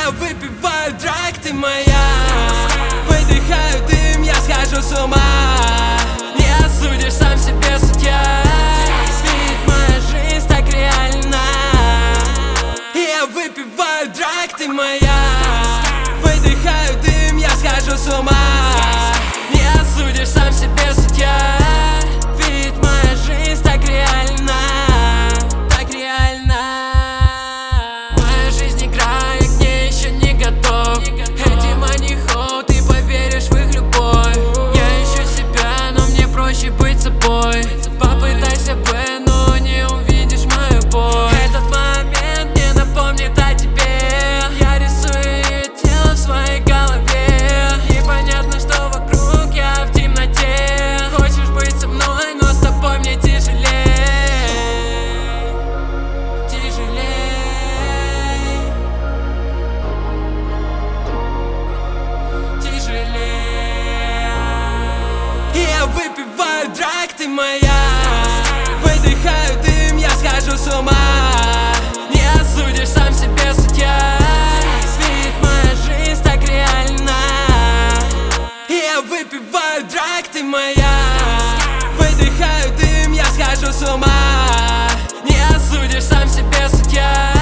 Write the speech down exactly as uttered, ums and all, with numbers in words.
Я выпиваю драк, ты моя. Выдыхаю дым, я схожу с ума. Не осудишь, сам себе судья. Ведь моя жизнь так реальна. Я выпиваю драк, ты моя. Выдыхаю дым, я схожу с ума. Не осудишь, сам себе судья. Ведь моя жизнь так реальна. Так реальна. Моя жизнь игра, я к ней еще не готов. Эти money hoe, ты поверишь в их любовь. Я ищу себя, но мне проще быть собой. Попытайся бы, но не увидишь мою боль. Этот момент мне напомнит о тебе. Я рисую ее тело в своей голове. И понятно, что вокруг я в темноте. Хочешь быть со мной, но с тобой мне тяжелей. Тяжелей. Тяжелей. Я выпиваю драк, ты моя. Выдыхаю дым, я схожу с ума. Не осудишь, сам себе судья. Ведь моя жизнь так реальна. Я выпиваю драк, ты моя. Выдыхаю дым, я схожу с ума. Не осудишь, сам себе судья.